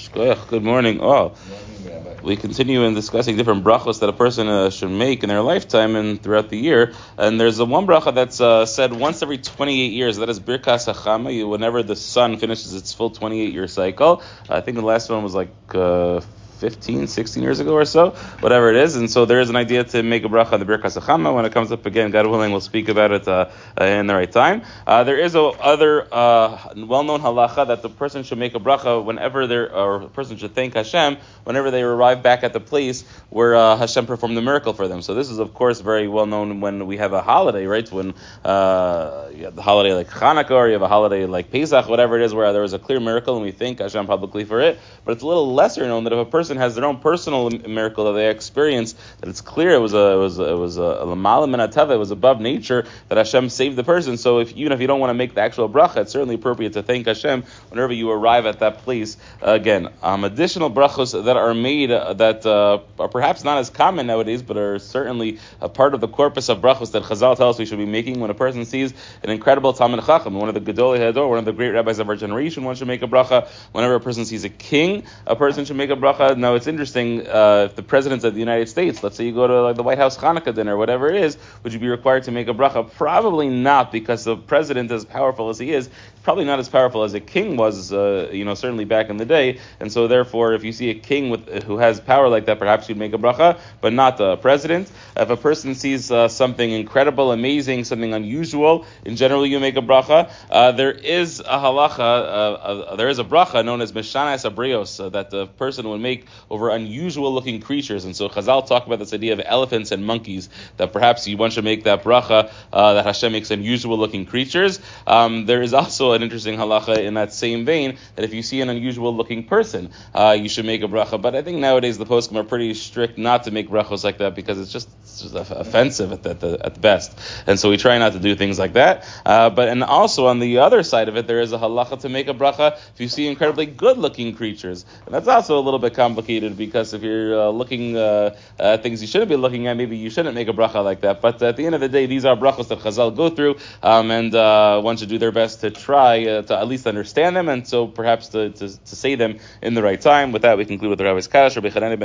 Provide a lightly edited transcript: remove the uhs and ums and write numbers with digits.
Good morning, all. We continue in discussing different brachos that a person should make in their lifetime and throughout the year. And there's one bracha that's said once every 28 years. That is Birkas Hachama, whenever the sun finishes its full 28-year cycle. I think the last one was like 15, 16 years ago or so, whatever it is. And so there is an idea to make a bracha on the Birkas Hachama. When it comes up again, God willing, we'll speak about it in the right time. There is other well-known halacha that the person should make a bracha whenever a person should thank Hashem whenever they arrive back at the place where Hashem performed the miracle for them. So this is, of course, very well-known when we have a holiday, right? When you have the holiday like Hanukkah, or you have a holiday like Pesach, whatever it is, where there was a clear miracle and we thank Hashem publicly for it. But it's a little lesser known that if a person has their own personal miracle that they experienced, that it's clear it was a l'malam min hatava, it was above nature, that Hashem saved the person. So even if you don't want to make the actual bracha, it's certainly appropriate to thank Hashem whenever you arrive at that place. Again, additional brachos that are made that are perhaps not as common nowadays, but are certainly a part of the corpus of brachos that Chazal tell us we should be making when a person sees an incredible Talmid Chacham, one of the Gedolei Hador, one of the great rabbis of our generation. One should make a bracha. Whenever a person sees a king, a person should make a bracha. Now, it's interesting, if the presidents of the United States, let's say you go to like the White House Hanukkah dinner, whatever it is, would you be required to make a bracha? Probably not, because the president, as powerful as he is, probably not as powerful as a king was, certainly back in the day. And so therefore, if you see a king who has power like that, perhaps you'd make a bracha, but not the president. If a person sees something incredible, amazing, something unusual, in general you make a bracha. There is a halacha, there is a bracha known as Meshanas Abrios, that the person would make over unusual looking creatures. And so Chazal talk about this idea of elephants and monkeys, that perhaps one should make that bracha, that Hashem makes unusual looking creatures. There is also an interesting halacha in that same vein, that if you see an unusual looking person, you should make a bracha. But I think nowadays the poskim are pretty strict not to make brachos like that, because it's just offensive at the best. And so we try not to do things like that. And also on the other side of it, there is a halacha to make a bracha if you see incredibly good looking creatures. And that's also a little bit complicated, because if you're looking at things you shouldn't be looking at, maybe you shouldn't make a bracha like that. But at the end of the day, these are brachos that Chazal go through, and one should do their best to try to at least understand them, and so perhaps to say them in the right time. With that, we conclude with the Rabbi's Kaddish. Rabbi Chananya ben